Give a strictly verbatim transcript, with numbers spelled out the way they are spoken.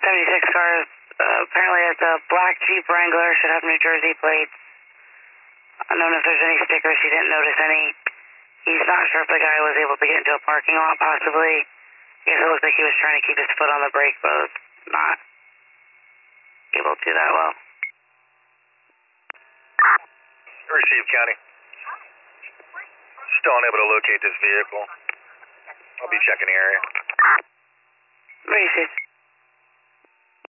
seventy-six car, uh, apparently it's a black Jeep Wrangler, should have New Jersey plates. I don't know if there's any stickers, he didn't notice any. He's not sure if the guy was able to get into a parking lot, possibly. I guess it looked like he was trying to keep his foot on the brake, but was not able to do that well. Received, County. Still unable to locate this vehicle. I'll be checking the area. Received.